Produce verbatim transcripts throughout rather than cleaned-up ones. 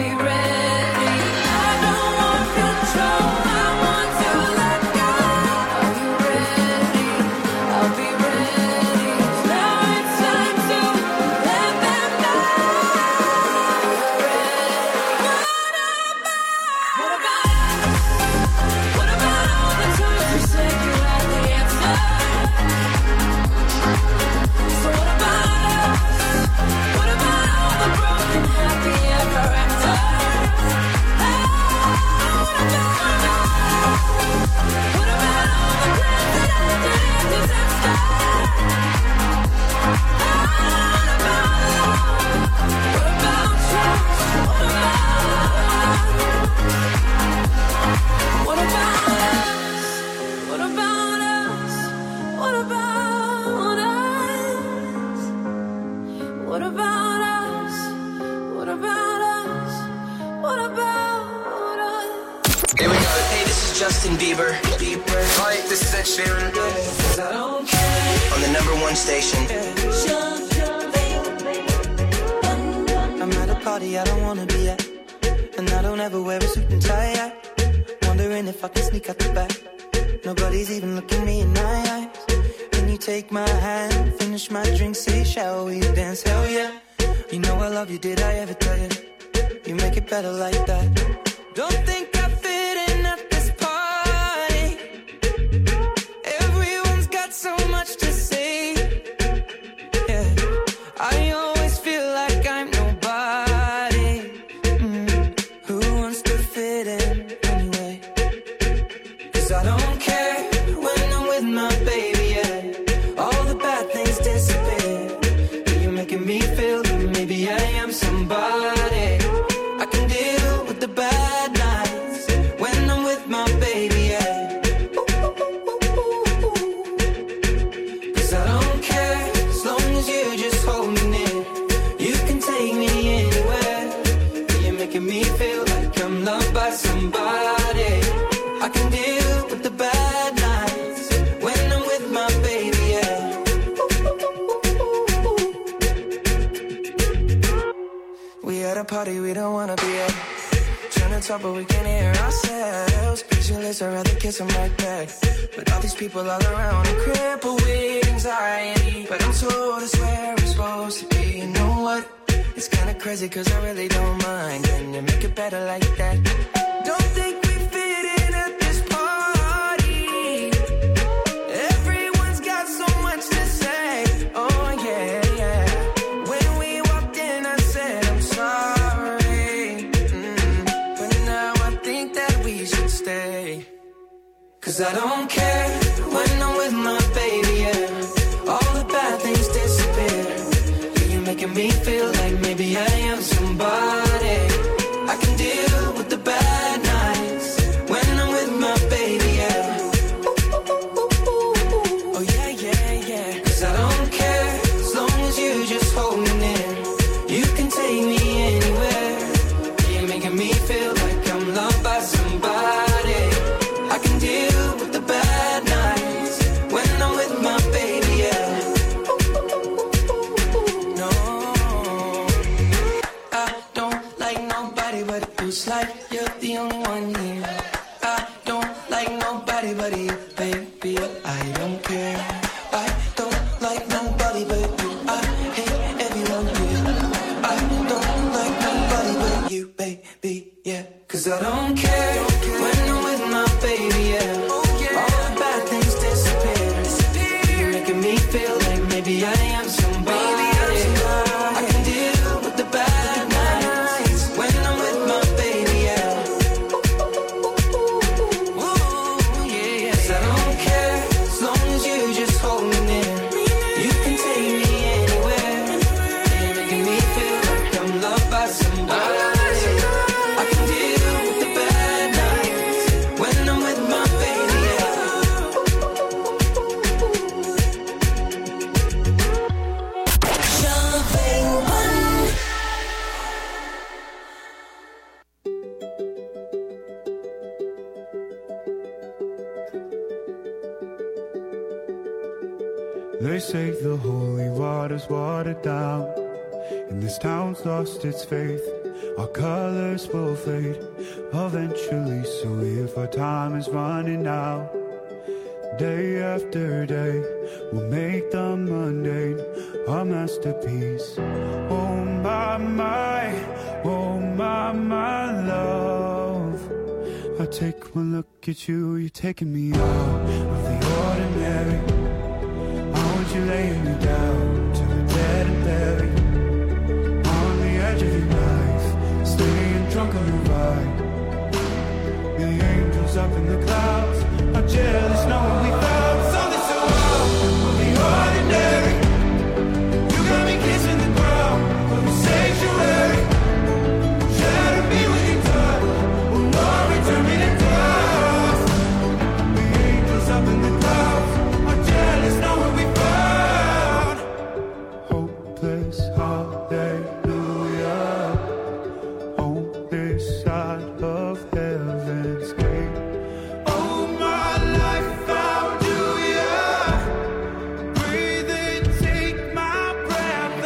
Justin Bieber. Bieber. Hi, this is Ed Sheeran. On the number one station. I'm at a party I don't wanna be at, and I don't ever wear a suit and tie yet. Wondering if I can sneak out the back. Nobody's even looking me in my eyes. Can you take my hand, finish my drink, say shall we dance? Hell yeah. You know I love you, did I ever tell you? You make it better like that. Don't think I fit in at this party. Everyone's got so much to say. Yeah, I always feel like I'm nobody. Mm. Who wants to fit in anyway? Cause I don't care when I'm with my baby, yeah. All the bad things disappear. You're making me feel that maybe I am somebody. I can deal with the bad nights when I'm with my baby, yeah. Cause I don't care as long as you just hold me near. You can take me anywhere. You're making me feel like I'm loved by somebody. I can deal with the bad nights when I'm with my baby, yeah. We at a party we don't wanna be at. Trying to talk but we can't hear ourselves. Pictureless, I'd rather kiss them right back. But all these people all around, I'm crippled with anxiety. But I'm told it's where I'm supposed to be. You know what? It's kinda crazy cause I really don't mind. Can you make it better like that? Don't think we fit in at this party. Everyone's got so much to say. Oh yeah, yeah. When we walked in I said I'm sorry. Mm. But now I think that we should stay. Cause I don't care when I'm with my baby, yeah. All the bad things disappear. You're making me feel like maybe I am somebody. I can deal with the bad nights when I'm with my baby, yeah. Oh yeah, yeah, yeah. Cause I don't care as long as you just hold me near. You can take me anywhere. You're making me feel like I'm loved by somebody. I can deal with the bad nights when I'm with my baby, yeah. No, I don't like nobody but you. It's like you're the only one here. I don't like nobody but you, baby. I don't care. I don't like nobody but you. I hate everyone here. I don't like nobody but you, baby, yeah. Cause I don't care when I'm with my baby, yeah. All the bad things disappear. You're making me feel like maybe I am somebody. I can deal with the bad nights when I'm with my baby, yeah. Ooh, yeah, yeah. Cause I don't care as long as you just hold me near. You can take me anywhere. You're making me feel like I'm loved by somebody. I can deal with the bad nights when I'm with my baby, yeah. They say the holy water's watered down, and this town's lost its faith. our colors will fade eventually. So if our time is running out, day after day, we'll make the mundane our masterpiece. Oh my, my, oh my, my love, I take one look at you, you're taking me out of the ordinary. I want you laying me down to the dead and buried, on the edge of your life, staying drunk on your ride. The angels up in the clouds are jealous knowing we found something so out of the ordinary. You got me kissing the ground of the sanctuary. Shatter me with your touch, oh Lord, return me to dust. The angels up in the clouds are jealous knowing we found hopeless hallelujah on this side of heaven's gate. Oh my life, how do ya breathe and take my breath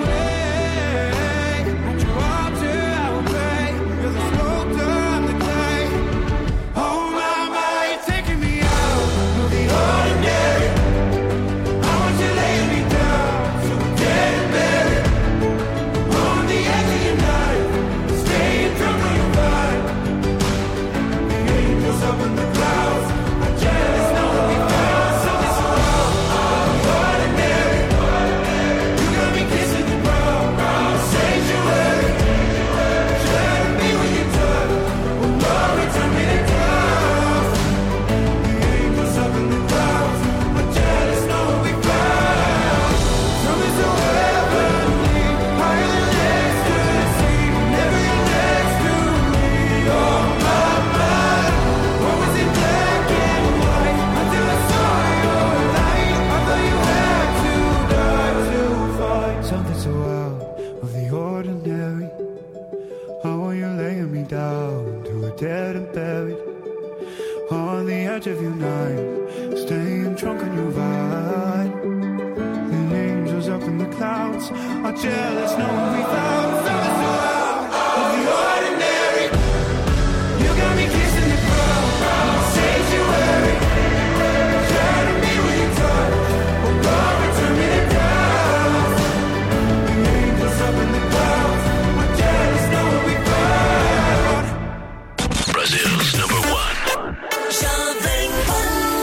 away? Won't you alter, I will pray. You're the sculptor, I'm the clay. Oh my, my, you're taking me out of the ordinary. I want you laying me down so we're dead and buried, on the edge of your night, staying drunk on your vibe. The angels up in the clouds are jealous knowing we found something so out of the ordinary. You got me kissing the ground, the sanctuary. Shatter me with your touch, oh Lord, return me to dust. The angels up in the clouds are jealous knowing we found something so heavenly, higher than ecstasy. Never you're next to me, oh my, my. What was it black and white until I saw your light? I thought you had to die to find something so out of the ordinary. How are you laying me down to a dead and buried, on the edge of your night, staying drunk on your ride. The angels up in the clouds are jealous knowing we found something so out of the ordinary. You got me kissing the ground, the sanctuary. Shatter me with your touch, oh Lord, return me to dust. The angels up in the clouds are jealous knowing we found Brazil's number one. Jovem Pan.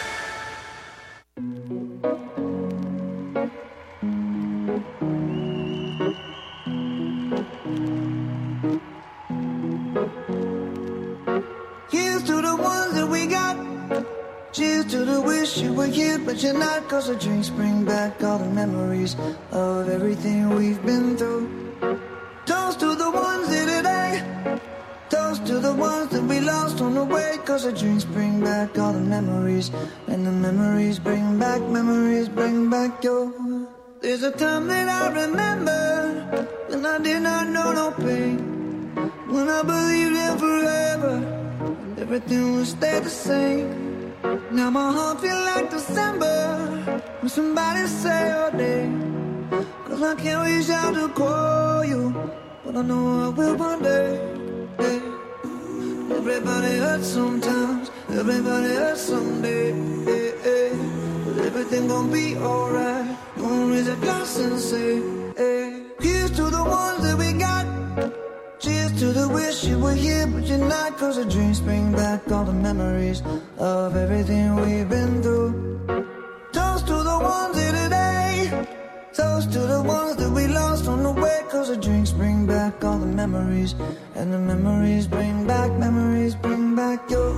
Here's to the ones that we got. Cheers to the wish you were here, but you're not. Cause the drinks bring back all the memories of everything we've been through. Toast to the ones here today. Toast to the ones that we lost on the way. Cause the drinks bring back all the memories. And the memories bring back, memories bring back your. There's a time that I remember when I did not know no pain, when I believed in forever and everything would stay the same. Now my heart feel like December when somebody say your name. Cause I can't reach out to call you, but I know I will one day. Hey. Everybody hurts sometimes, everybody hurts someday. Hey, hey. But everything gon' be alright. Gonna raise a glass and say, hey. Here's to the ones that we got. Cheers to the wish you were here, but you're not. Cause the dreams bring back all the memories of everything we've been through. Toast to the ones here today. Toast to the ones that we lost on the way. Cause the drinks bring back all the memories. And the memories bring back, memories bring back your.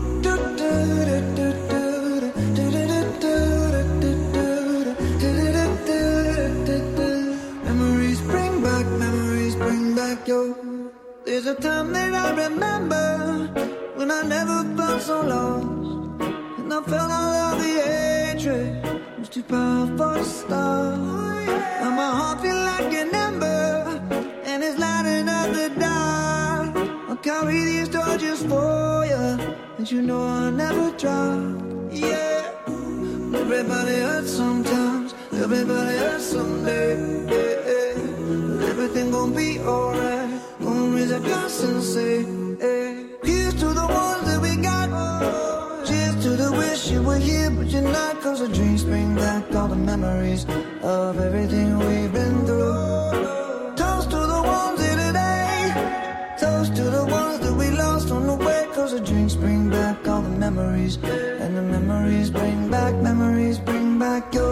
Memories bring back, memories bring back your. There's a time that I remember when I never felt so lost, and I felt all of the hatred was too powerful to stop. Now my heart feel like an ember, and it's lighting up the dark. I'll carry these torches for you, and you know I'll never drop. Yeah, everybody hurts sometimes, everybody hurts someday. Yeah, yeah. Everything gon' be alright. Gonna raise a glass and say, hey, here's to the ones that we got. Cheers to the wish you were here, but you're not. Cause the dreams bring back all the memories of everything we've been through. Toast to the ones here today. Toast to the ones that we lost on the way. Cause the drinks bring back all the memories. And the memories bring back, memories bring back your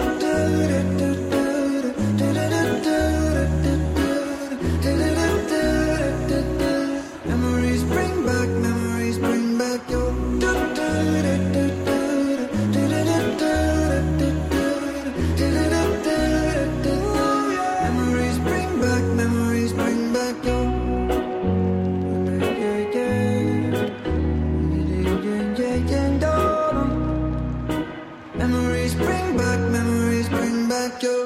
memories bring back, memories bring back your memories bring back, memories bring back your memories bring back, memories bring back your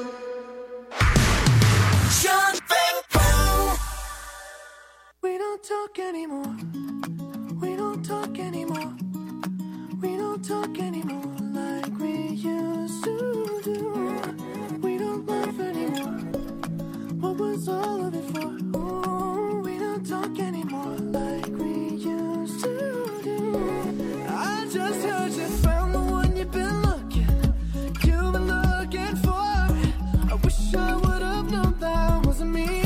we don't talk anymore. We don't talk anymore. We don't talk anymore like we used to do. We don't laugh anymore. What was all of it for? Ooh, we don't talk anymore like we used to do. I just heard you found the one you've been looking, you've been looking for. I wish I would have known that wasn't me.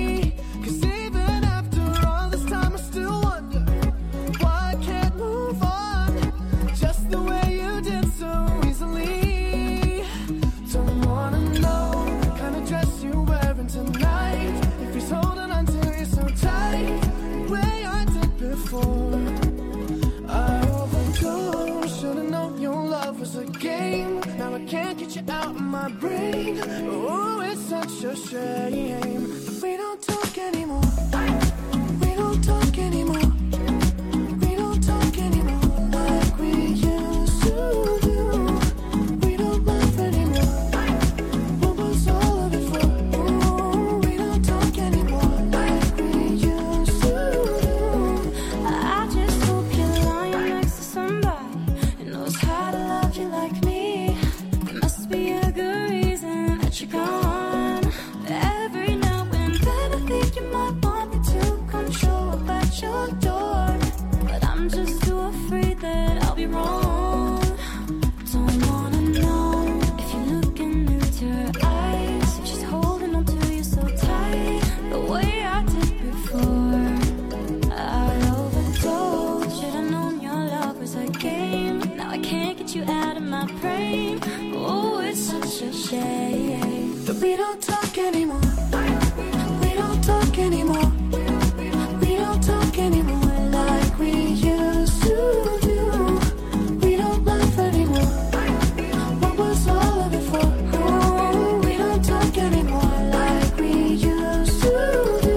Can't get you out of my brain. Oh, it's such a shame. We don't talk anymore. We don't talk anymore. We don't talk anymore like we used to do. We don't laugh anymore. What was all of it for? Oh, we don't talk anymore like we used to do. I just hope you're lying next to somebody who knows how to love you like me. Be a good reason that you're gone. Every now and then I think you might want me to come show up at your door, but I'm just too afraid that I'll be wrong. Don't wanna know if you're looking into her eyes, if she's holding on to you so tight, the way I did before. I overdosed. Should've known your love was a game. Now I can't get you out of my brain. Oh, it's such a shame that we don't talk anymore. We don't talk anymore. We don't talk anymore like we used to do. We don't laugh anymore. What was all of it for? Oh, we don't talk anymore like we used to do.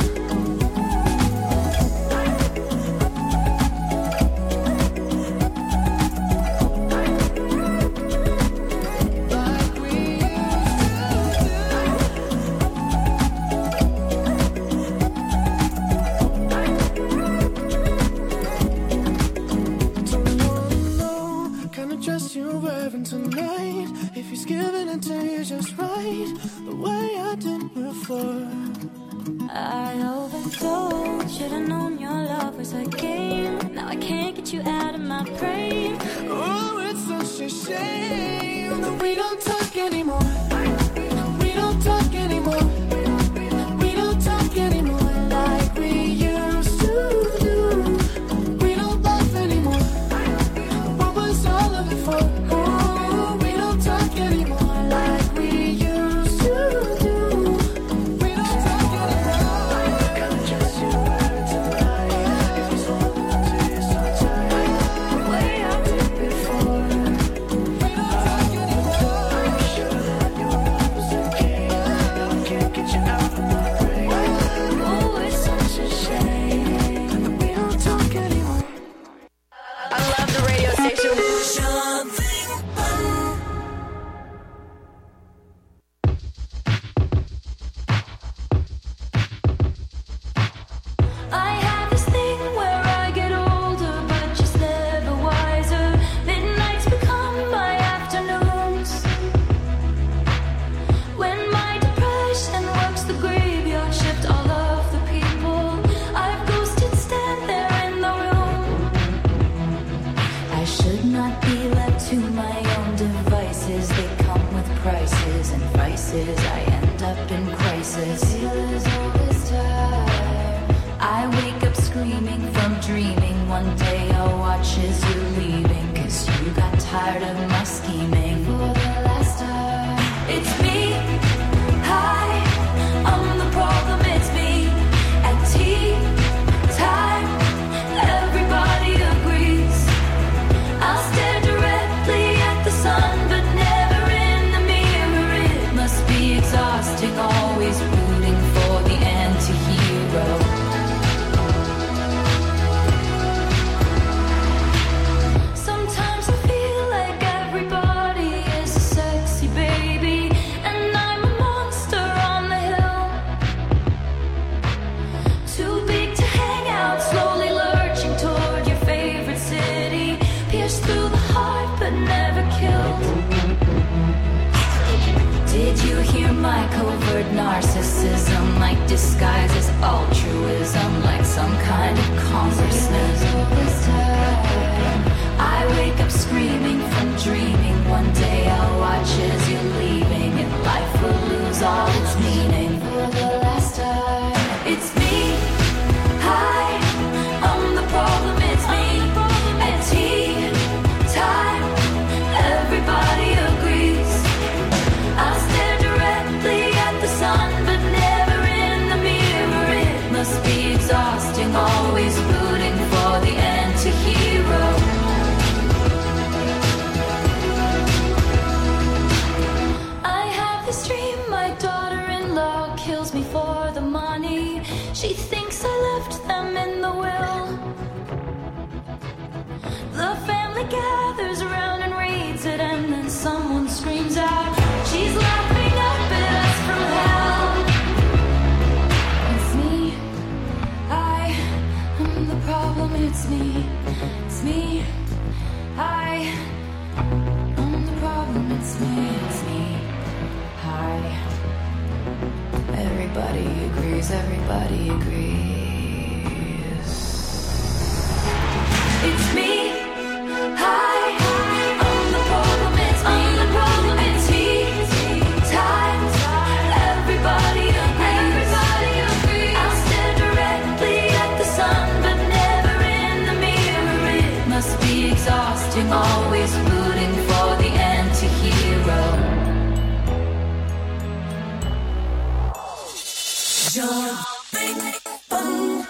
Tonight, if he's giving it to you just right, the way I did before. I overdosed. Should've known your love was a game. Now I can't get you out of my brain. Oh, it's such a shame that we don't talk anymore. We don't talk anymore. We don't talk anymore like we used to do. We don't laugh anymore. What was all of it for? Anymore like we used to do. We don't talk anymore. Gotta just you right tonight. If he's holding on to you so tight, the way I did before. We don't talk anymore. Should've known your my covert narcissism, like disguises altruism, like some kind of consciousness. I wake up screaming from dreaming. One day I'll watch as you're leaving, and life will lose all its meaning. For the last time, it's me. Hi, I'm the problem. It's me. At tea time, everybody agrees. I stare directly at the sun, but never in the mirror. It must be exhausting, always rooting for the anti-hero. I have this dream, my daughter-in-law kills me for the money. She thinks I left them in the will. The family gathers around and reads it, and then someone screams out, she's laughing up at us from hell. It's me. I am the problem. It's me. It's me. I am the problem. It's me. It's me. Hi. Everybody agrees. Everybody agrees. It's me. Hi, I'm the problem, it's me. I'm the problem, it's tea time. Everybody agrees. Everybody agrees. I'll stare directly at the sun, but never in the mirror. It must be exhausting, always rooting for the anti-hero. Jumping boom.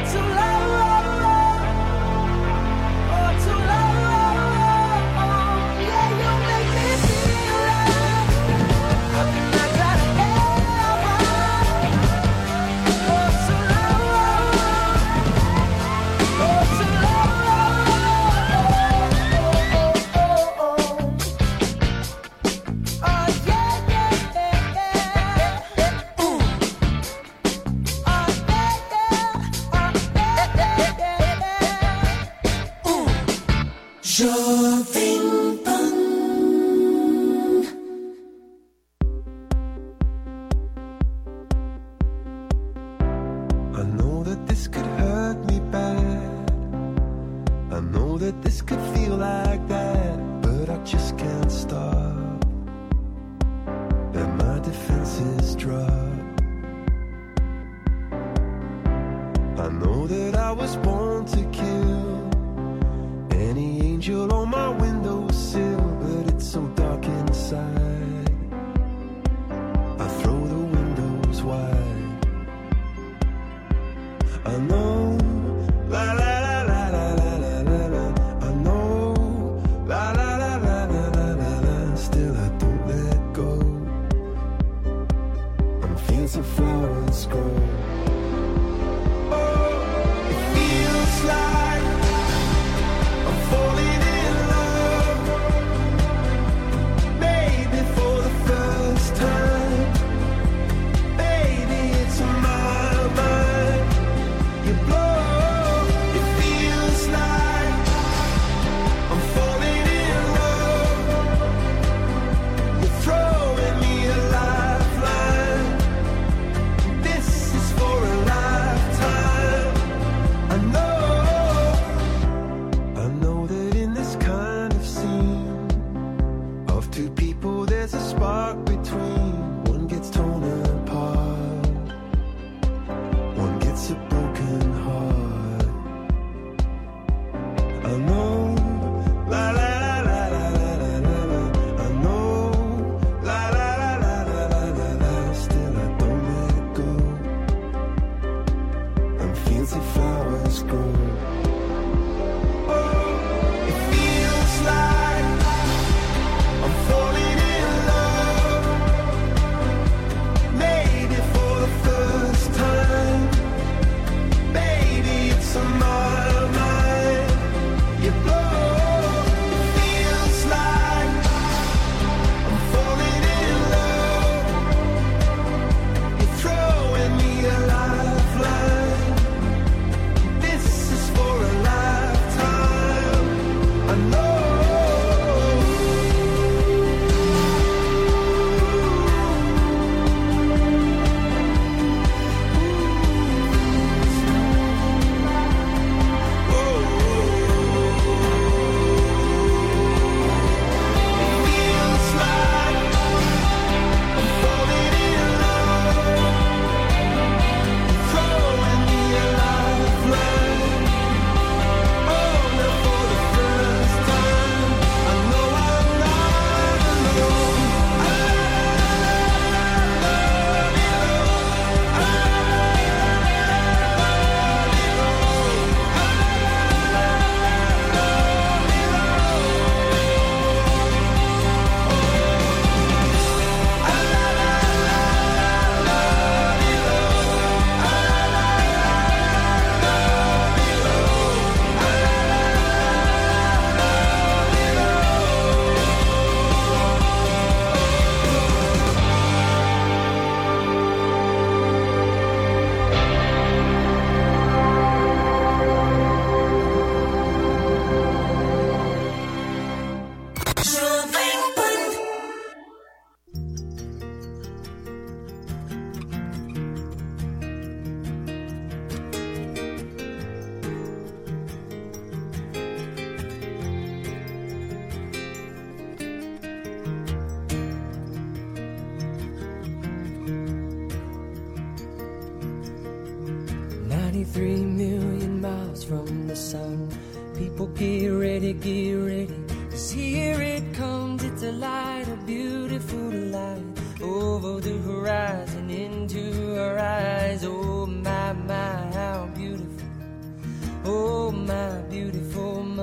ninety-three million miles from the sun. People get ready, get ready, 'cause here it comes. It's a light, a beautiful light, over the horizon, into our eyes. Oh my, my, how beautiful.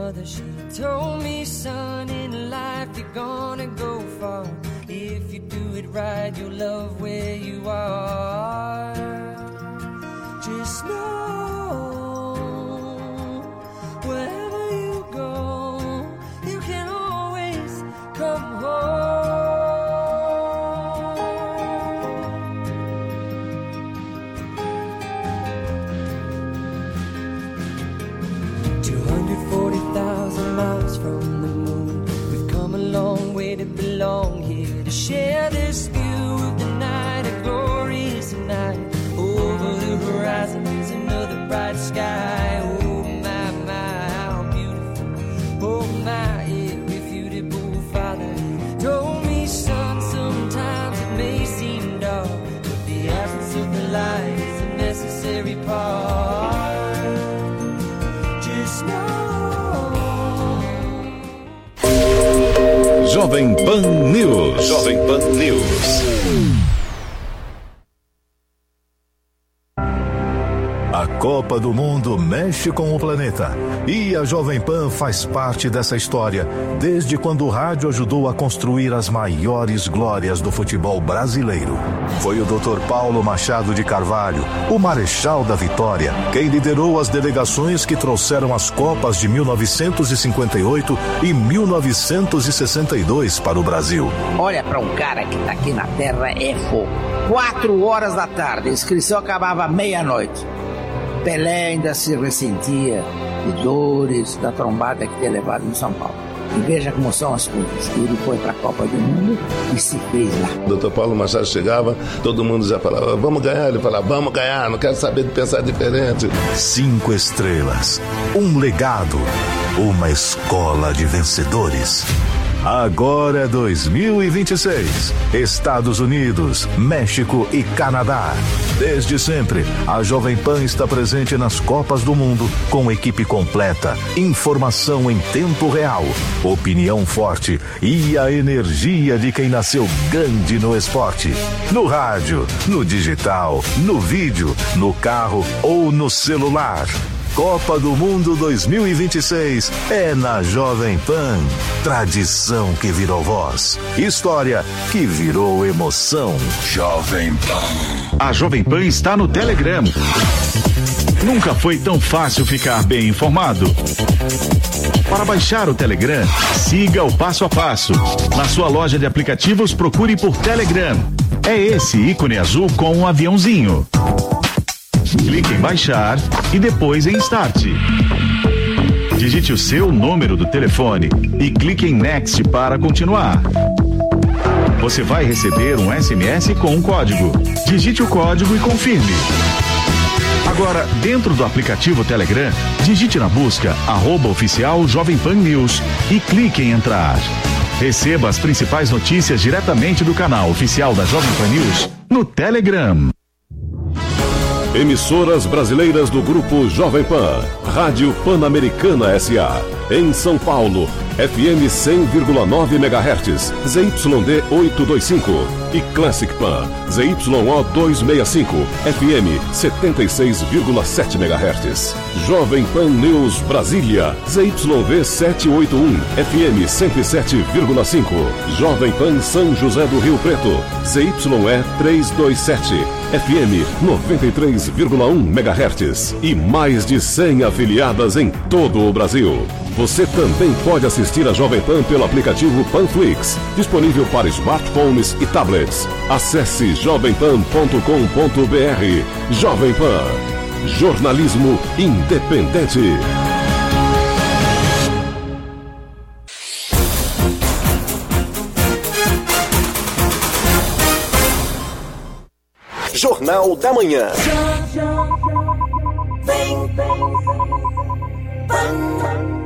mother, she told me, son, in life you're gonna go far. If you do it right, you'll love where you are. Just know, wherever you go, you can always come home. two hundred forty thousand miles from the moon, we've come a long way to belong here, to share this view of the night, a glorious night. Over the horizon is another bright sky. Oh my, my, how beautiful. Oh my, irrefutable father, he told me, son, sometimes it may seem dark, but the absence of the light is a necessary part. Just know. Jovem Pan News. Jovem Pan News. A Copa do Mundo mexe com o planeta e a Jovem Pan faz parte dessa história desde quando o rádio ajudou a construir as maiores glórias do futebol brasileiro. Foi o doutor Paulo Machado de Carvalho, o Marechal da Vitória, quem liderou as delegações que trouxeram as Copas de mil novecentos e cinquenta e oito e mil novecentos e sessenta e dois para o Brasil. Olha, para um cara que tá aqui na Terra é fogo. Quatro horas da tarde, a inscrição acabava meia-noite. Pelé ainda se ressentia de dores da trombada que tinha levado em São Paulo. E veja como são as coisas. Ele foi para a Copa do Mundo e se fez lá. O doutor Paulo Machado chegava, todo mundo já falava, vamos ganhar. Ele falava, vamos ganhar, não quero saber de pensar diferente. Cinco estrelas, um legado, uma escola de vencedores. Agora é dois mil e vinte e seis. Estados Unidos, México e Canadá. Desde sempre, a Jovem Pan está presente nas Copas do Mundo com equipe completa, informação em tempo real, opinião forte e a energia de quem nasceu grande no esporte. No rádio, no digital, no vídeo, no carro ou no celular. Copa do Mundo dois mil e vinte e seis é na Jovem Pan. Tradição que virou voz. História que virou emoção. Jovem Pan. A Jovem Pan está no Telegram. Nunca foi tão fácil ficar bem informado. Para baixar o Telegram, siga o passo a passo. Na sua loja de aplicativos, procure por Telegram. É esse ícone azul com um aviãozinho. Clique em baixar e depois em Start. Digite o seu número do telefone e clique em Next para continuar. Você vai receber um S M S com um código. Digite o código e confirme. Agora, dentro do aplicativo Telegram, digite na busca arroba oficial Jovem Pan News e clique em entrar. Receba as principais notícias diretamente do canal oficial da Jovem Pan News no Telegram. Emissoras brasileiras do Grupo Jovem Pan. Rádio Pan-Americana S A Em São Paulo, F M cem vírgula nove megahertz, Z Y D oitocentos e vinte e cinco. E Classic Pan, Z Y O duzentos e sessenta e cinco, F M setenta e seis vírgula sete megahertz. Jovem Pan News Brasília, Z Y V setecentos e oitenta e um, F M cento e sete vírgula cinco. Jovem Pan São José do Rio Preto, Z Y E trezentos e vinte e sete, F M noventa e três vírgula um megahertz. E mais de cem afiliadas em todo o Brasil. Você também pode assistir a Jovem Pan pelo aplicativo Panflix, disponível para smartphones e tablets. Acesse jovem pan ponto com ponto b r. Jovem Pan. Jornalismo independente. Jornal da Manhã. Vem, Pan.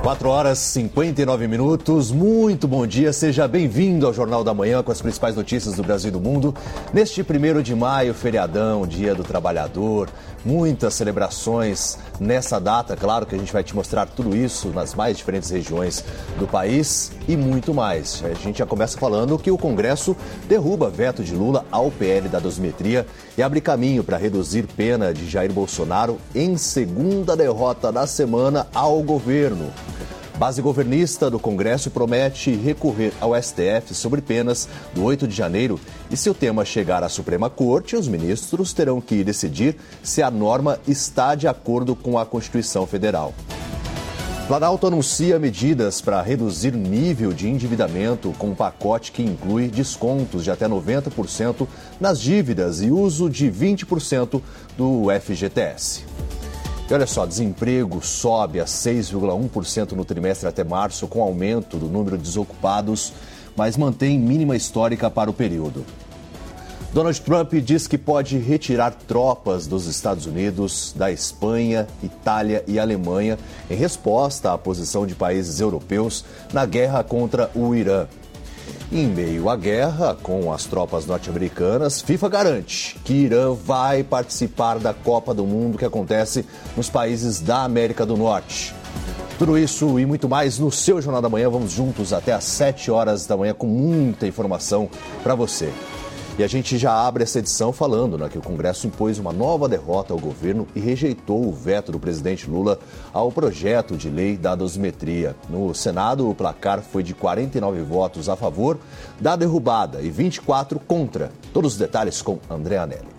quatro horas e cinquenta e nove minutos, muito bom dia, seja bem-vindo ao Jornal da Manhã com as principais notícias do Brasil e do mundo. Neste primeiro de maio, feriadão, Dia do Trabalhador, muitas celebrações nessa data, claro que a gente vai te mostrar tudo isso nas mais diferentes regiões do país e muito mais. A gente já começa falando que o Congresso derruba veto de Lula ao P L da dosimetria e abre caminho para reduzir pena de Jair Bolsonaro em segunda derrota da semana ao governo. Base governista do Congresso promete recorrer ao S T F sobre penas do oito de janeiro e se o tema chegar à Suprema Corte, os ministros terão que decidir se a norma está de acordo com a Constituição Federal. Planalto anuncia medidas para reduzir nível de endividamento com um pacote que inclui descontos de até noventa por cento nas dívidas e uso de vinte por cento do F G T S. E olha só, desemprego sobe a seis vírgula um por cento no trimestre até março, com aumento do número de desocupados, mas mantém mínima histórica para o período. Donald Trump diz que pode retirar tropas dos Estados Unidos, da Espanha, Itália e Alemanha em resposta à posição de países europeus na guerra contra o Irã. Em meio à guerra com as tropas norte-americanas, FIFA garante que Irã vai participar da Copa do Mundo que acontece nos países da América do Norte. Tudo isso e muito mais no seu Jornal da Manhã. Vamos juntos até às sete horas da manhã com muita informação para você. E a gente já abre essa edição falando, né, que o Congresso impôs uma nova derrota ao governo e rejeitou o veto do presidente Lula ao projeto de lei da dosimetria. No Senado, o placar foi de quarenta e nove votos a favor da derrubada e vinte e quatro contra. Todos os detalhes com André Anelli.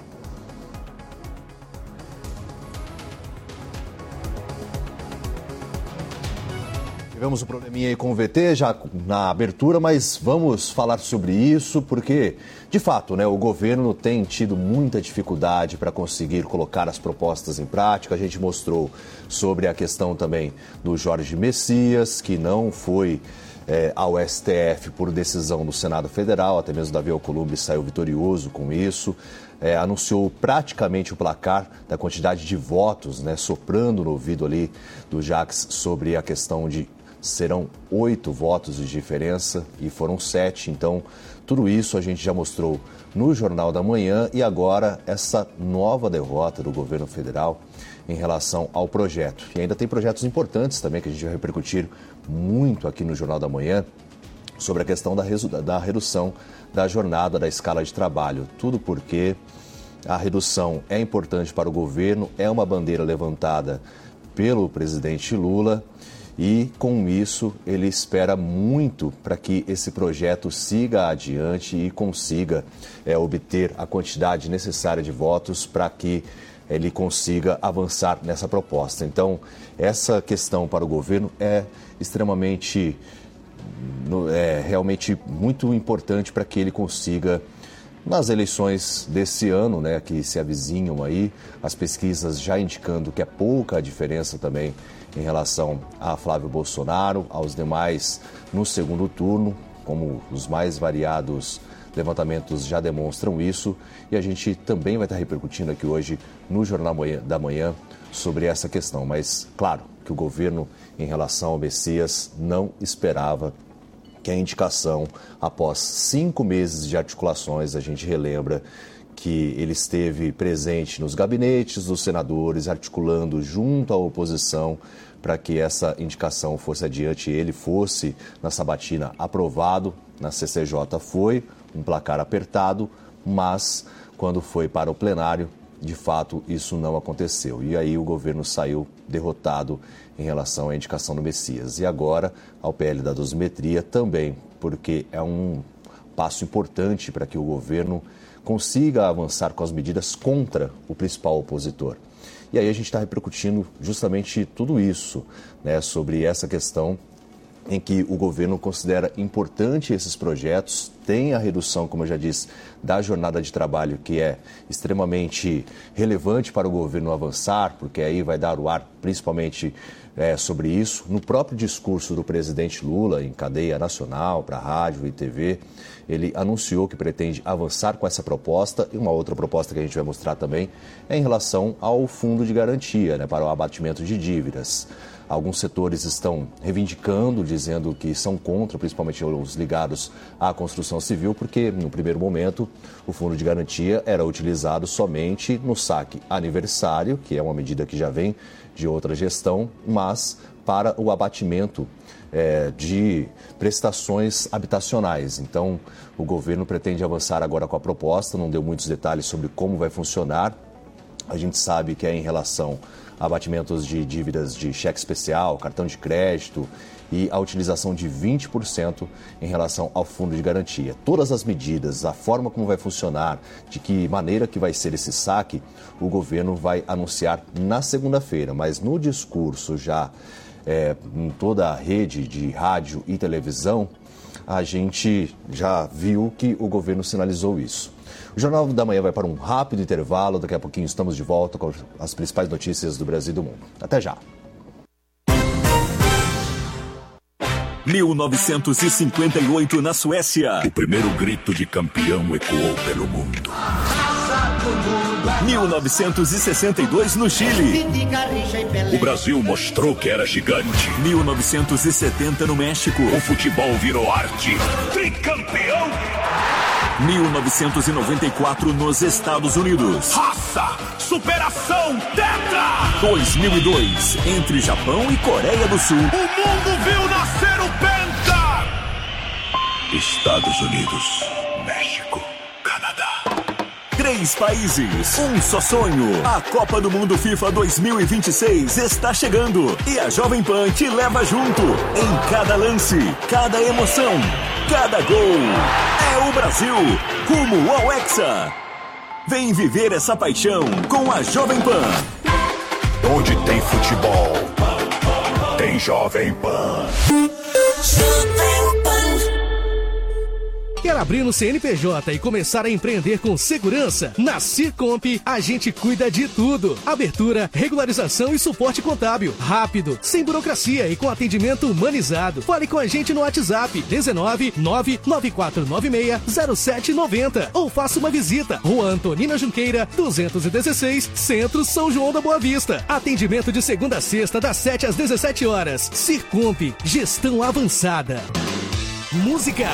Tivemos um probleminha aí com o V T já na abertura, mas vamos falar sobre isso porque, de fato, né, o governo tem tido muita dificuldade para conseguir colocar as propostas em prática. A gente mostrou sobre a questão também do Jorge Messias, que não foi é, ao S T F por decisão do Senado Federal, até mesmo Davi Alcolumbre saiu vitorioso com isso. É, anunciou praticamente o placar da quantidade de votos, né, soprando no ouvido ali do Jacques sobre a questão de serão oito votos de diferença e foram sete. Então, tudo isso a gente já mostrou no Jornal da Manhã e agora essa nova derrota do governo federal em relação ao projeto. E ainda tem projetos importantes também que a gente vai repercutir muito aqui no Jornal da Manhã sobre a questão da, da redução da jornada da escala de trabalho. Tudo porque a redução é importante para o governo, é uma bandeira levantada pelo presidente Lula. E, com isso, ele espera muito para que esse projeto siga adiante e consiga é, obter a quantidade necessária de votos para que ele consiga avançar nessa proposta. Então, essa questão para o governo é extremamente, é realmente muito importante para que ele consiga, nas eleições desse ano, né, que se avizinham aí, as pesquisas já indicando que é pouca a diferença também em relação a Flávio Bolsonaro, aos demais no segundo turno, como os mais variados levantamentos já demonstram isso. E a gente também vai estar repercutindo aqui hoje no Jornal da Manhã sobre essa questão. Mas, claro, que o governo, em relação ao Messias, não esperava que a indicação, após cinco meses de articulações, a gente relembra que ele esteve presente nos gabinetes dos senadores, articulando junto à oposição para que essa indicação fosse adiante e ele fosse, na sabatina, aprovado. Na C C J foi um placar apertado, mas quando foi para o plenário, de fato, isso não aconteceu. E aí o governo saiu derrotado em relação à indicação do Messias. E agora, ao P L da dosimetria também, porque é um passo importante para que o governo consiga avançar com as medidas contra o principal opositor. E aí a gente está repercutindo justamente tudo isso, né, sobre essa questão em que o governo considera importante esses projetos, tem a redução, como eu já disse, da jornada de trabalho, que é extremamente relevante para o governo avançar, porque aí vai dar o ar principalmente é, sobre isso. No próprio discurso do presidente Lula, em cadeia nacional, para rádio e T V, ele anunciou que pretende avançar com essa proposta, e uma outra proposta que a gente vai mostrar também é em relação ao fundo de garantia, né, para o abatimento de dívidas. Alguns setores estão reivindicando, dizendo que são contra, principalmente os ligados à construção civil, porque no primeiro momento o fundo de garantia era utilizado somente no saque aniversário, que é uma medida que já vem de outra gestão, mas para o abatimento é, de prestações habitacionais. Então, o governo pretende avançar agora com a proposta, não deu muitos detalhes sobre como vai funcionar. A gente sabe que é em relação a abatimentos de dívidas de cheque especial, cartão de crédito e a utilização de vinte por cento em relação ao fundo de garantia. Todas as medidas, a forma como vai funcionar, de que maneira que vai ser esse saque, o governo vai anunciar na segunda-feira, mas no discurso já é, em toda a rede de rádio e televisão, a gente já viu que o governo sinalizou isso. O Jornal da Manhã vai para um rápido intervalo. Daqui a pouquinho estamos de volta com as principais notícias do Brasil e do mundo. Até já. mil novecentos e cinquenta e oito na Suécia. O primeiro grito de campeão ecoou pelo mundo. mil novecentos e sessenta e dois no Chile. O Brasil mostrou que era gigante. mil novecentos e setenta no México. O futebol virou arte. Tricampeão! mil novecentos e noventa e quatro nos Estados Unidos. Raça! Superação! Tetra! dois mil e dois, entre Japão e Coreia do Sul. O mundo viu nascer o Penta! Estados Unidos, México, Canadá. Três países, um só sonho. A Copa do Mundo FIFA dois mil e vinte e seis está chegando e a Jovem Pan te leva junto em cada lance, cada emoção, cada gol. É o Brasil, rumo ao Hexa. Vem viver essa paixão com a Jovem Pan. Onde tem futebol, tem Jovem Pan. Jovem Pan. Quer abrir no C N P J e começar a empreender com segurança? Na Circomp, a gente cuida de tudo. Abertura, regularização e suporte contábil. Rápido, sem burocracia e com atendimento humanizado. Fale com a gente no WhatsApp dezenove, nove nove quatro nove seis, zero sete nove zero ou faça uma visita. Rua Antonina Junqueira, duzentos e dezesseis, Centro São João da Boa Vista. Atendimento de segunda a sexta, das sete às dezessete horas. Circomp, gestão avançada. Música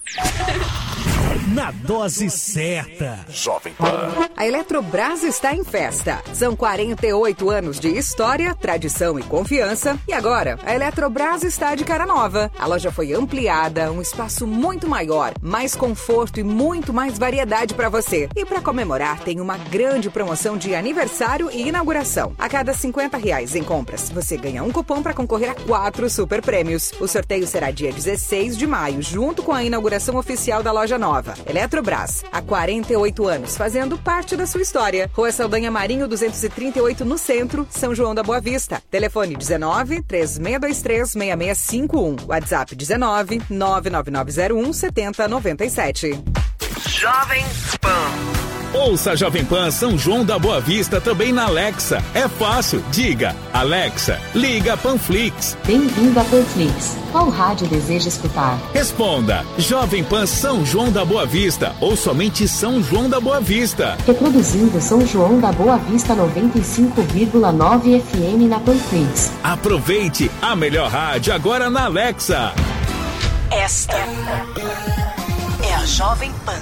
na dose certa. Jovem Pan. A Eletrobras está em festa. São quarenta e oito anos de história, tradição e confiança. E agora, a Eletrobras está de cara nova. A loja foi ampliada, um espaço muito maior, mais conforto e muito mais variedade para você. E para comemorar, tem uma grande promoção de aniversário e inauguração. A cada cinquenta reais em compras, você ganha um cupom para concorrer a quatro super prêmios. O sorteio será dia dezesseis de maio, junto com a inauguração oficial da loja nova. Eletrobras, há quarenta e oito anos, fazendo parte da sua história. Rua Saldanha Marinho, duzentos e trinta e oito, no centro, São João da Boa Vista. Telefone dezenove, três seis dois três, seis seis cinco um. WhatsApp dezenove, nove nove nove zero um, sete zero nove sete. Jovem Pan. Ouça a Jovem Pan São João da Boa Vista também na Alexa. É fácil. Diga, Alexa, liga Panflix. Bem-vindo a Panflix. Qual rádio deseja escutar? Responda, Jovem Pan São João da Boa Vista ou somente São João da Boa Vista. Reproduzindo São João da Boa Vista noventa e cinco vírgula nove F M na Panflix. Aproveite a melhor rádio agora na Alexa. Esta é a Jovem Pan.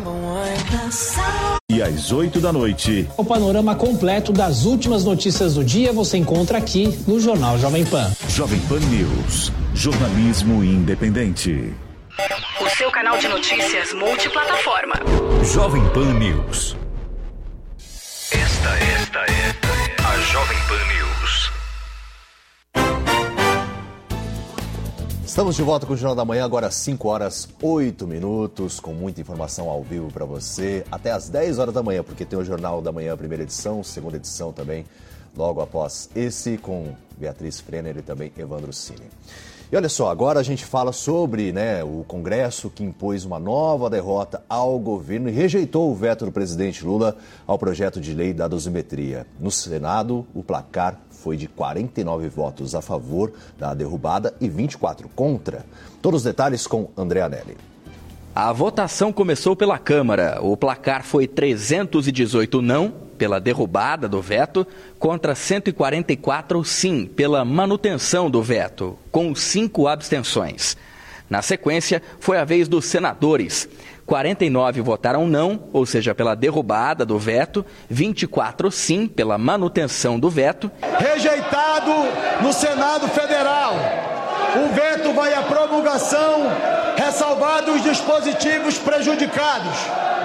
E às oito da noite. O panorama completo das últimas notícias do dia você encontra aqui no Jornal Jovem Pan. Jovem Pan News. Jornalismo independente. O seu canal de notícias multiplataforma. Jovem Pan News. Esta, esta, esta é a Jovem Pan News. Estamos de volta com o Jornal da Manhã, agora às cinco horas, oito minutos, com muita informação ao vivo para você, até às dez horas da manhã, porque tem o Jornal da Manhã, primeira edição, segunda edição também, logo após esse, com Beatriz Frenner e também Evandro Cine. E olha só, agora a gente fala sobre né, o Congresso que impôs uma nova derrota ao governo e rejeitou o veto do presidente Lula ao projeto de lei da dosimetria. No Senado, o placar foi de quarenta e nove votos a favor da derrubada e vinte e quatro contra. Todos os detalhes com André Anelli. A votação começou pela Câmara. O placar foi trezentos e dezoito não, pela derrubada do veto, contra cento e quarenta e quatro sim, pela manutenção do veto, com cinco abstenções. Na sequência, foi a vez dos senadores. quarenta e nove votaram não, ou seja, pela derrubada do veto, vinte e quatro sim, pela manutenção do veto. Rejeitado no Senado Federal. O veto vai à promulgação, ressalvados os dispositivos prejudicados.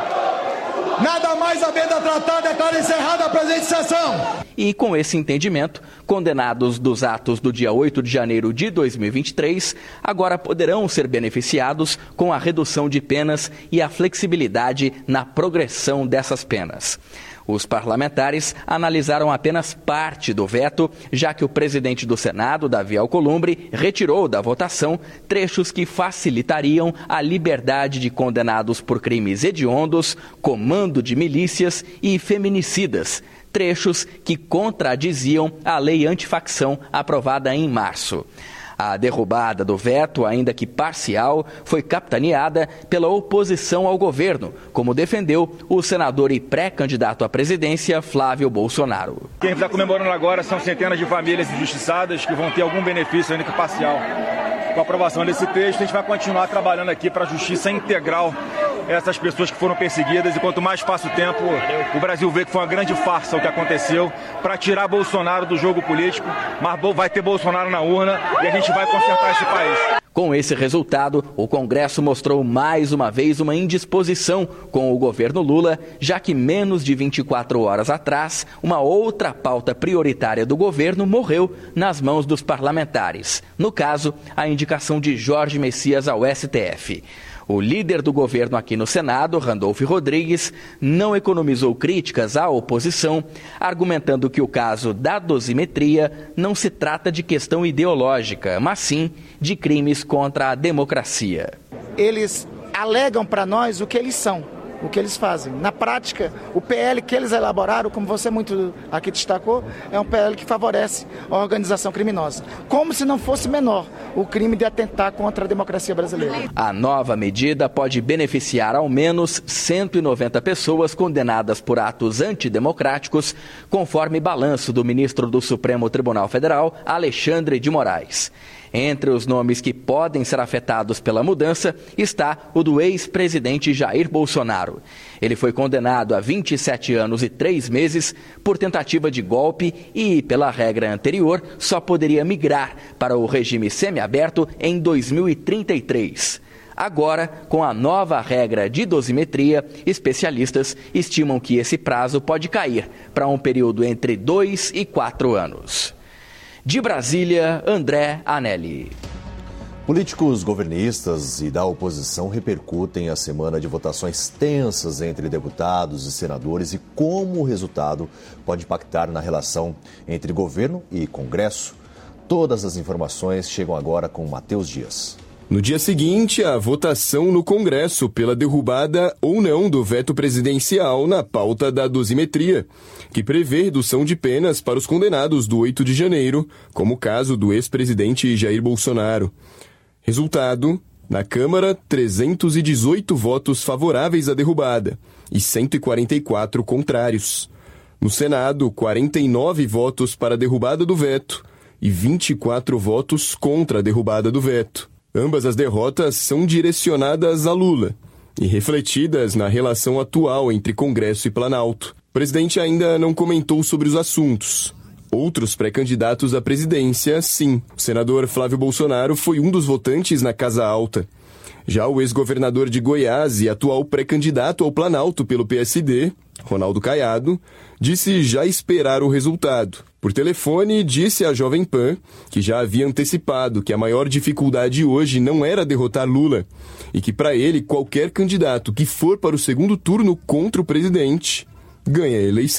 Nada mais havendo a tratar, declaro encerrada a presente sessão. E com esse entendimento, condenados dos atos do dia oito de janeiro de dois mil e vinte e três, agora poderão ser beneficiados com a redução de penas e a flexibilidade na progressão dessas penas. Os parlamentares analisaram apenas parte do veto, já que o presidente do Senado, Davi Alcolumbre, retirou da votação trechos que facilitariam a liberdade de condenados por crimes hediondos, comando de milícias e feminicidas, trechos que contradiziam a lei antifacção aprovada em março. A derrubada do veto, ainda que parcial, foi capitaneada pela oposição ao governo, como defendeu o senador e pré-candidato à presidência, Flávio Bolsonaro. Quem está comemorando agora são centenas de famílias injustiçadas que vão ter algum benefício, ainda que parcial. Com a aprovação desse texto, a gente vai continuar trabalhando aqui para a justiça integral essas pessoas que foram perseguidas, e quanto mais passa o tempo, o Brasil vê que foi uma grande farsa o que aconteceu para tirar Bolsonaro do jogo político, mas vai ter Bolsonaro na urna e a gente vai consertar esse país. Com esse resultado, o Congresso mostrou mais uma vez uma indisposição com o governo Lula, já que menos de vinte e quatro horas atrás, uma outra pauta prioritária do governo morreu nas mãos dos parlamentares. No caso, a indicação de Jorge Messias ao S T F. O líder do governo aqui no Senado, Randolfo Rodrigues, não economizou críticas à oposição, argumentando que o caso da dosimetria não se trata de questão ideológica, mas sim de crimes contra a democracia. Eles alegam para nós o que eles são, o que eles fazem. Na prática, o P L que eles elaboraram, como você muito aqui destacou, é um P L que favorece a organização criminosa. Como se não fosse menor o crime de atentar contra a democracia brasileira. A nova medida pode beneficiar ao menos cento e noventa pessoas condenadas por atos antidemocráticos, conforme balanço do ministro do Supremo Tribunal Federal, Alexandre de Moraes. Entre os nomes que podem ser afetados pela mudança está o do ex-presidente Jair Bolsonaro. Ele foi condenado a vinte e sete anos e três meses por tentativa de golpe e, pela regra anterior, só poderia migrar para o regime semiaberto em dois mil e trinta e três. Agora, com a nova regra de dosimetria, especialistas estimam que esse prazo pode cair para um período entre dois e quatro anos. De Brasília, André Anelli. Políticos governistas e da oposição repercutem a semana de votações tensas entre deputados e senadores e como o resultado pode impactar na relação entre governo e Congresso. Todas as informações chegam agora com Matheus Dias. No dia seguinte, a votação no Congresso pela derrubada ou não do veto presidencial na pauta da dosimetria, que prevê redução de penas para os condenados do oito de janeiro, como o caso do ex-presidente Jair Bolsonaro. Resultado: na Câmara, trezentos e dezoito votos favoráveis à derrubada e cento e quarenta e quatro contrários. No Senado, quarenta e nove votos para a derrubada do veto e vinte e quatro votos contra a derrubada do veto. Ambas as derrotas são direcionadas a Lula e refletidas na relação atual entre Congresso e Planalto. O presidente ainda não comentou sobre os assuntos. Outros pré-candidatos à presidência, sim. O senador Flávio Bolsonaro foi um dos votantes na Casa Alta. Já o ex-governador de Goiás e atual pré-candidato ao Planalto pelo P S D, Ronaldo Caiado, disse já esperar o resultado. Por telefone, disse à Jovem Pan que já havia antecipado que a maior dificuldade hoje não era derrotar Lula e que, para ele, qualquer candidato que for para o segundo turno contra o presidente ganha a eleição.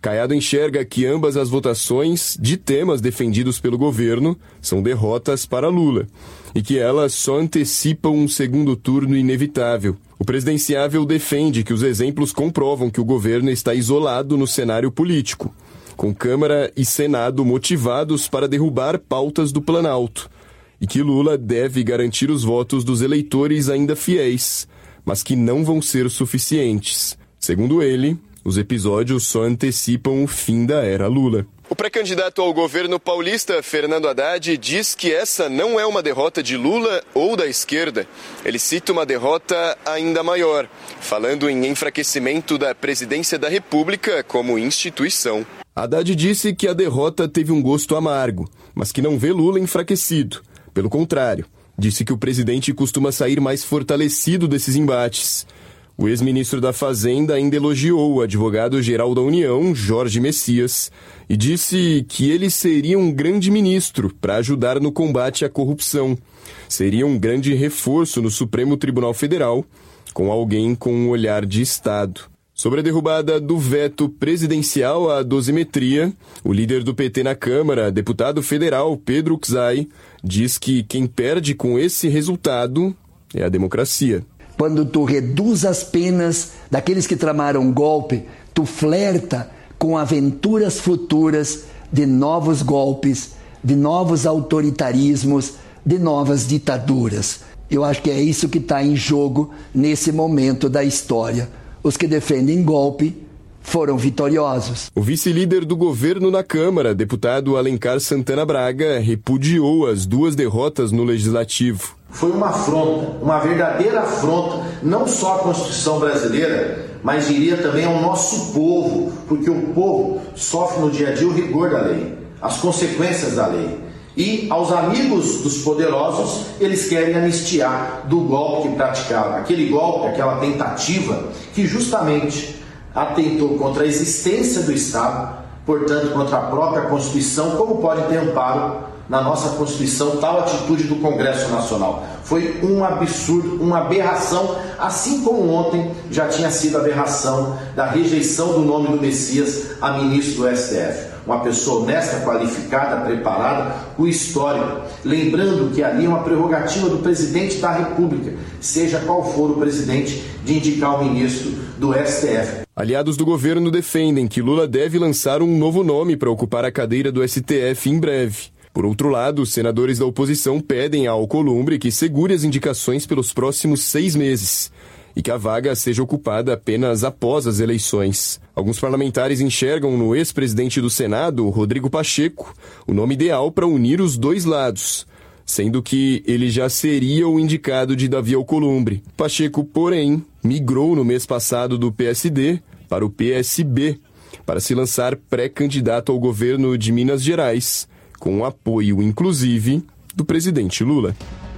Caiado enxerga que ambas as votações de temas defendidos pelo governo são derrotas para Lula e que elas só antecipam um segundo turno inevitável. O presidenciável defende que os exemplos comprovam que o governo está isolado no cenário político, com Câmara e Senado motivados para derrubar pautas do Planalto, e que Lula deve garantir os votos dos eleitores ainda fiéis, mas que não vão ser suficientes. Segundo ele, os episódios só antecipam o fim da era Lula. O pré-candidato ao governo paulista, Fernando Haddad, diz que essa não é uma derrota de Lula ou da esquerda. Ele cita uma derrota ainda maior, falando em enfraquecimento da presidência da República como instituição. Haddad disse que a derrota teve um gosto amargo, mas que não vê Lula enfraquecido. Pelo contrário, disse que o presidente costuma sair mais fortalecido desses embates. O ex-ministro da Fazenda ainda elogiou o advogado-geral da União, Jorge Messias, e disse que ele seria um grande ministro para ajudar no combate à corrupção. Seria um grande reforço no Supremo Tribunal Federal, com alguém com um olhar de Estado. Sobre a derrubada do veto presidencial à dosimetria, o líder do P T na Câmara, deputado federal Pedro Czai, diz que quem perde com esse resultado é a democracia. Quando tu reduz as penas daqueles que tramaram golpe, tu flerta com aventuras futuras de novos golpes, de novos autoritarismos, de novas ditaduras. Eu acho que é isso que está em jogo nesse momento da história. Os que defendem golpe foram vitoriosos. O vice-líder do governo na Câmara, deputado Alencar Santana Braga, repudiou as duas derrotas no Legislativo. Foi uma afronta, uma verdadeira afronta, não só à Constituição brasileira, mas diria também ao nosso povo, porque o povo sofre no dia a dia o rigor da lei, as consequências da lei. E aos amigos dos poderosos, eles querem anistiar do golpe que praticaram. Aquele golpe, aquela tentativa que justamente atentou contra a existência do Estado, portanto contra a própria Constituição, como pode ter amparo na nossa Constituição tal atitude do Congresso Nacional. Foi um absurdo, uma aberração, assim como ontem já tinha sido a aberração da rejeição do nome do Messias a ministro do S T F. Uma pessoa honesta, qualificada, preparada, com histórico. Lembrando que ali é uma prerrogativa do presidente da República, seja qual for o presidente, de indicar o ministro do S T F. Aliados do governo defendem que Lula deve lançar um novo nome para ocupar a cadeira do S T F em breve. Por outro lado, os senadores da oposição pedem a Alcolumbre que segure as indicações pelos próximos seis meses e que a vaga seja ocupada apenas após as eleições. Alguns parlamentares enxergam no ex-presidente do Senado, Rodrigo Pacheco, o nome ideal para unir os dois lados, sendo que ele já seria o indicado de Davi Alcolumbre. Pacheco, porém, migrou no mês passado do P S D para o P S B, para se lançar pré-candidato ao governo de Minas Gerais, com o apoio, inclusive, do presidente Lula.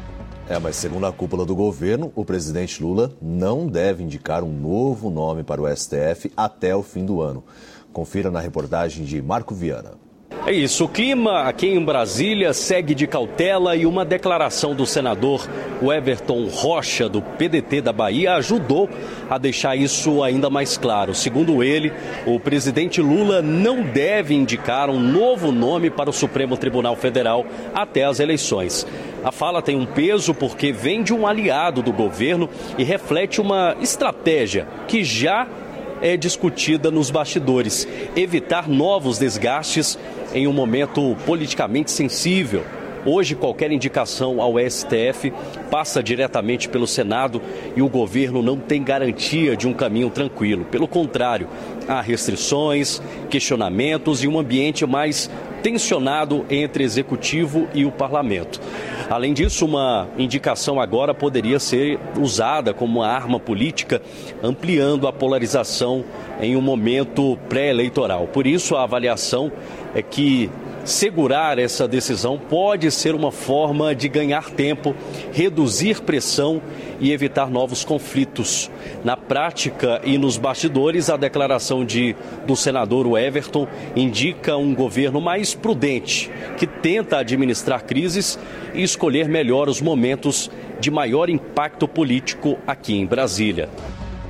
É, mas segundo a cúpula do governo, o presidente Lula não deve indicar um novo nome para o S T F até o fim do ano. Confira na reportagem de Marco Viana. É isso, o clima aqui em Brasília segue de cautela e uma declaração do senador Everton Rocha, do P D T da Bahia, ajudou a deixar isso ainda mais claro. Segundo ele, o presidente Lula não deve indicar um novo nome para o Supremo Tribunal Federal até as eleições. A fala tem um peso porque vem de um aliado do governo e reflete uma estratégia que já é discutida nos bastidores: evitar novos desgastes em um momento politicamente sensível. Hoje, qualquer indicação ao S T F passa diretamente pelo Senado e o governo não tem garantia de um caminho tranquilo. Pelo contrário, há restrições, questionamentos e um ambiente mais tensionado entre executivo e o parlamento. Além disso, uma indicação agora poderia ser usada como uma arma política, ampliando a polarização em um momento pré-eleitoral. Por isso, a avaliação é que segurar essa decisão pode ser uma forma de ganhar tempo, reduzir pressão e evitar novos conflitos. Na prática e nos bastidores, a declaração de, do senador Everton indica um governo mais prudente, que tenta administrar crises e escolher melhor os momentos de maior impacto político aqui em Brasília.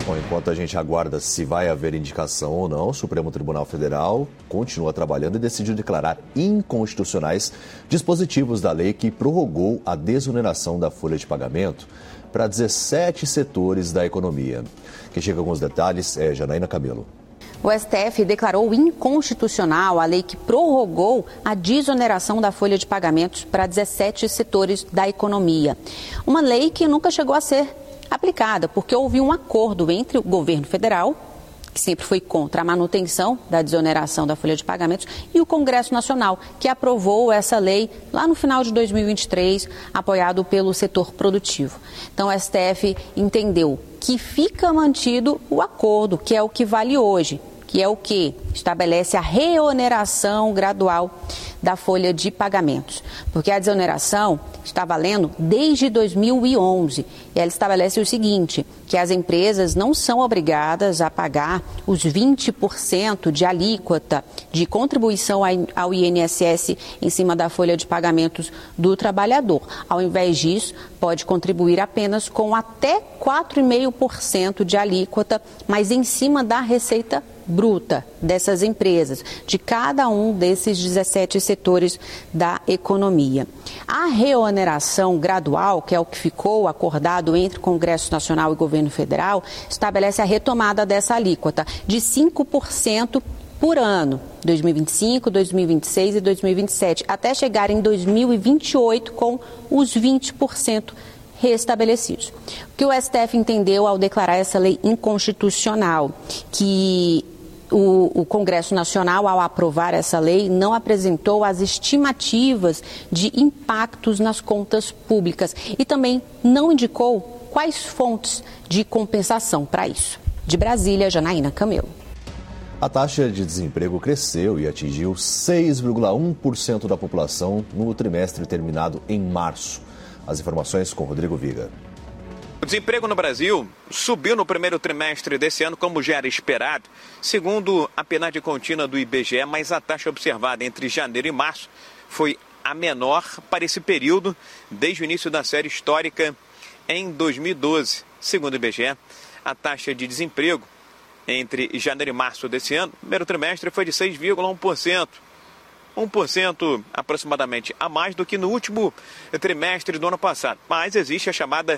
Bom, enquanto a gente aguarda se vai haver indicação ou não, o Supremo Tribunal Federal continua trabalhando e decidiu declarar inconstitucionais dispositivos da lei que prorrogou a desoneração da folha de pagamento para dezessete setores da economia. Quem chega com os detalhes é Janaína Camelo. O S T F declarou inconstitucional a lei que prorrogou a desoneração da folha de pagamentos para dezessete setores da economia. Uma lei que nunca chegou a ser aplicada, porque houve um acordo entre o governo federal, que sempre foi contra a manutenção da desoneração da folha de pagamentos, e o Congresso Nacional, que aprovou essa lei lá no final de dois mil e vinte e três, apoiado pelo setor produtivo. Então, o S T F entendeu que fica mantido o acordo, que é o que vale hoje, que é o que estabelece a reoneração gradual da folha de pagamentos. Porque a desoneração está valendo desde dois mil e onze. E ela estabelece o seguinte, que as empresas não são obrigadas a pagar os vinte por cento de alíquota de contribuição ao I N S S em cima da folha de pagamentos do trabalhador. Ao invés disso, pode contribuir apenas com até quatro vírgula cinco por cento de alíquota, mas em cima da receita bruta dessas empresas, de cada um desses dezessete setores da economia. A reoneração gradual, que é o que ficou acordado entre Congresso Nacional e Governo Federal, estabelece a retomada dessa alíquota de cinco por cento por ano, dois mil e vinte e cinco, dois mil e vinte e seis e dois mil e vinte e sete, até chegar em dois mil e vinte e oito com os vinte por cento restabelecidos. O que o S T F entendeu ao declarar essa lei inconstitucional, que O, o Congresso Nacional, ao aprovar essa lei, não apresentou as estimativas de impactos nas contas públicas e também não indicou quais fontes de compensação para isso. De Brasília, Janaína Camelo. A taxa de desemprego cresceu e atingiu seis vírgula um por cento da população no trimestre terminado em março. As informações com Rodrigo Viga. O desemprego no Brasil subiu no primeiro trimestre desse ano, como já era esperado, segundo a P N A D contínua do I B G E, mas a taxa observada entre janeiro e março foi a menor para esse período desde o início da série histórica em dois mil e doze. Segundo o I B G E, a taxa de desemprego entre janeiro e março desse ano, primeiro trimestre, foi de seis vírgula um por cento. um por cento aproximadamente a mais do que no último trimestre do ano passado. Mas existe a chamada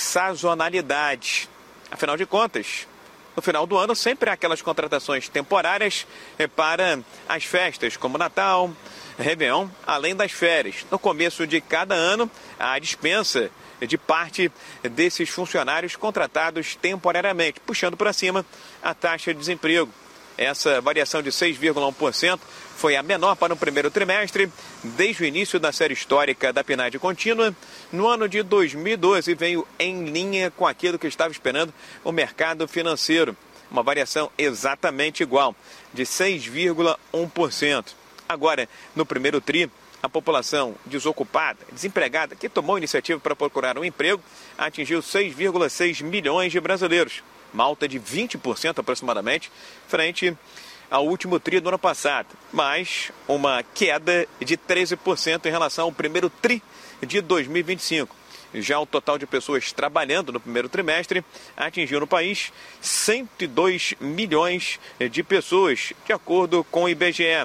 sazonalidade. Afinal de contas, no final do ano sempre há aquelas contratações temporárias para as festas, como Natal, Réveillon, além das férias. No começo de cada ano, a dispensa de parte desses funcionários contratados temporariamente, puxando para cima a taxa de desemprego. Essa variação de seis vírgula um por cento foi a menor para o primeiro trimestre, desde o início da série histórica da P N A D contínua. No ano de dois mil e doze, veio em linha com aquilo que estava esperando o mercado financeiro. Uma variação exatamente igual, de seis vírgula um por cento. Agora, no primeiro tri, a população desocupada, desempregada, que tomou iniciativa para procurar um emprego, atingiu seis vírgula seis milhões de brasileiros. Uma alta de vinte por cento aproximadamente, frente ao último tri do ano passado, mas uma queda de treze por cento em relação ao primeiro tri de dois mil e vinte e cinco. Já o total de pessoas trabalhando no primeiro trimestre atingiu no país cento e dois milhões de pessoas, de acordo com o I B G E.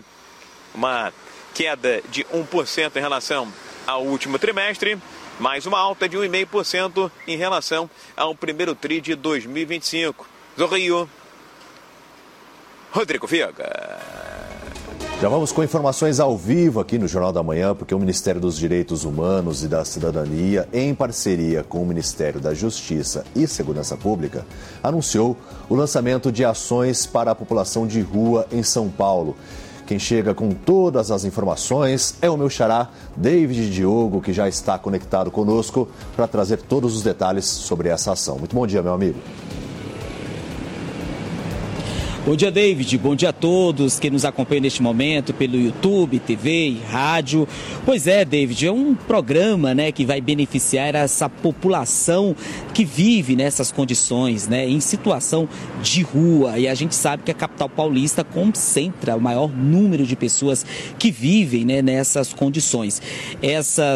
Uma queda de um por cento em relação ao último trimestre, mais uma alta de um vírgula cinco por cento em relação ao primeiro tri de dois mil e vinte e cinco. Do Rio, Rodrigo Viga. Já vamos com informações ao vivo aqui no Jornal da Manhã, porque o Ministério dos Direitos Humanos e da Cidadania, em parceria com o Ministério da Justiça e Segurança Pública, anunciou o lançamento de ações para a população de rua em São Paulo. Quem chega com todas as informações é o meu xará, David Diogo, que já está conectado conosco para trazer todos os detalhes sobre essa ação. Muito bom dia, meu amigo. Bom dia, David. Bom dia a todos que nos acompanham neste momento pelo YouTube, T V e rádio. Pois é, David, é um programa, né, que vai beneficiar essa população que vive nessas condições, né, em situação de rua. E a gente sabe que a capital paulista concentra o maior número de pessoas que vivem, né, nessas condições. Essas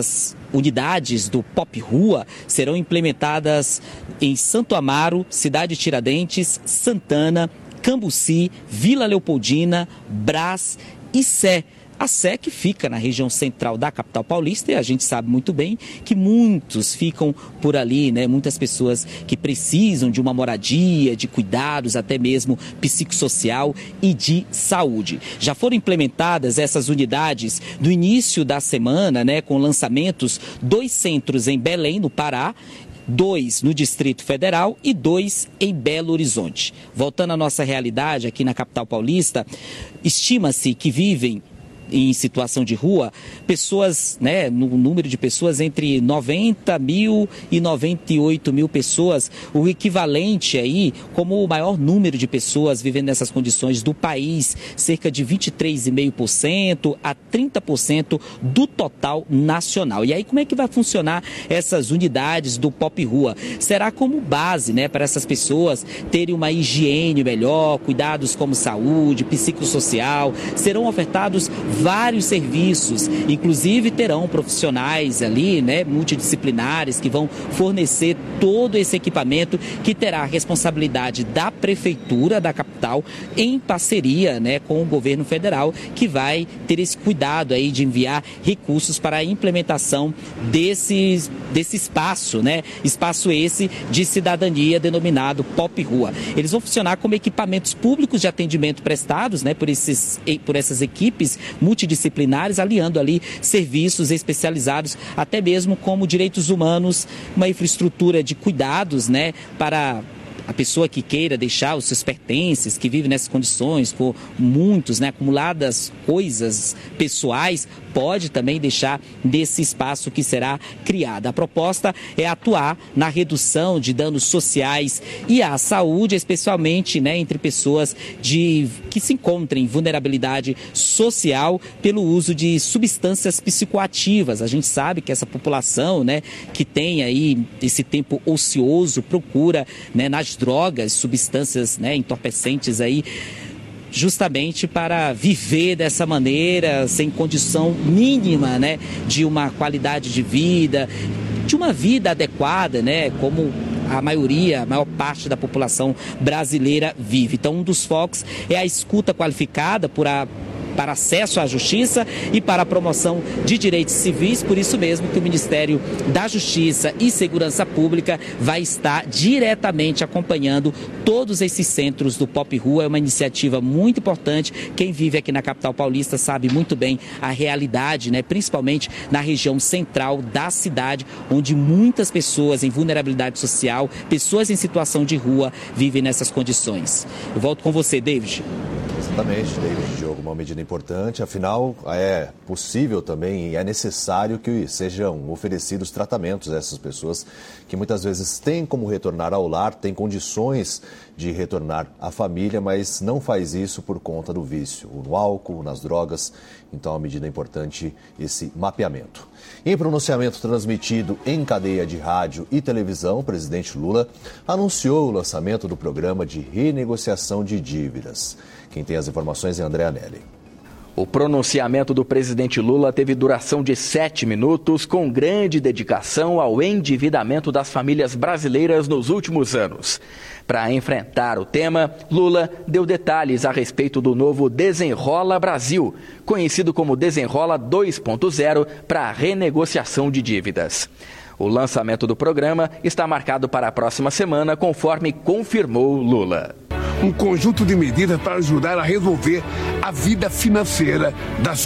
unidades do Pop Rua serão implementadas em Santo Amaro, Cidade Tiradentes, Santana, Cambuci, Vila Leopoldina, Brás e Sé. A Sé que fica na região central da capital paulista, e a gente sabe muito bem que muitos ficam por ali, né? Muitas pessoas que precisam de uma moradia, de cuidados, até mesmo psicossocial e de saúde. Já foram implementadas essas unidades no início da semana, né? Com lançamentos, dois centros em Belém, no Pará, dois no Distrito Federal e dois em Belo Horizonte. Voltando à nossa realidade aqui na capital paulista, estima-se que vivem em situação de rua, pessoas, né, no número de pessoas entre noventa mil e noventa e oito mil pessoas, o equivalente aí, como o maior número de pessoas vivendo nessas condições do país, cerca de vinte e três vírgula cinco por cento a trinta por cento do total nacional. E aí como é que vai funcionar essas unidades do Pop Rua? Será como base, né, para essas pessoas terem uma higiene melhor, cuidados como saúde, psicossocial, serão ofertados vários serviços, inclusive terão profissionais ali, né, multidisciplinares, que vão fornecer todo esse equipamento, que terá a responsabilidade da Prefeitura da capital, em parceria, né, com o governo federal, que vai ter esse cuidado aí de enviar recursos para a implementação desse, desse espaço, né, espaço esse de cidadania denominado Pop Rua. Eles vão funcionar como equipamentos públicos de atendimento prestados, né, por, esses, por essas equipes multidisciplinares, aliando ali serviços especializados, até mesmo como direitos humanos, uma infraestrutura de cuidados, né, para a pessoa que queira deixar os seus pertences, que vive nessas condições, com muitos, né, acumuladas coisas pessoais, pode também deixar desse espaço que será criado. A proposta é atuar na redução de danos sociais e à saúde, especialmente, né, entre pessoas de, que se encontrem em vulnerabilidade social pelo uso de substâncias psicoativas. A gente sabe que essa população, né, que tem aí esse tempo ocioso, procura, né, nas drogas, substâncias, né, entorpecentes aí, justamente para viver dessa maneira, sem condição mínima, né, de uma qualidade de vida, de uma vida adequada, né, como a maioria, a maior parte da população brasileira vive. Então, um dos focos é a escuta qualificada por a para acesso à justiça e para a promoção de direitos civis, por isso mesmo que o Ministério da Justiça e Segurança Pública vai estar diretamente acompanhando todos esses centros do Pop Rua. É uma iniciativa muito importante. Quem vive aqui na capital paulista sabe muito bem a realidade, né? Principalmente na região central da cidade, onde muitas pessoas em vulnerabilidade social, pessoas em situação de rua, vivem nessas condições. Eu volto com você, David. Exatamente, David Diogo, uma medida importante, afinal é possível também e é necessário que sejam oferecidos tratamentos a essas pessoas que muitas vezes têm como retornar ao lar, têm condições de retornar à família, mas não faz isso por conta do vício, no álcool, nas drogas. Então é uma medida importante esse mapeamento. Em pronunciamento transmitido em cadeia de rádio e televisão, o presidente Lula anunciou o lançamento do programa de renegociação de dívidas. Quem tem as informações é André Anelli. O pronunciamento do presidente Lula teve duração de sete minutos, com grande dedicação ao endividamento das famílias brasileiras nos últimos anos. Para enfrentar o tema, Lula deu detalhes a respeito do novo Desenrola Brasil, conhecido como Desenrola dois ponto zero, para a renegociação de dívidas. O lançamento do programa está marcado para a próxima semana, conforme confirmou Lula. Um conjunto de medidas para ajudar a resolver a vida financeira das